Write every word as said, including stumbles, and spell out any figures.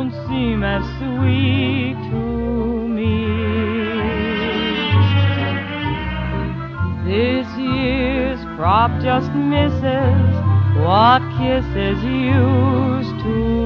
don't seem as sweet to me. This year's crop just misses what kisses used to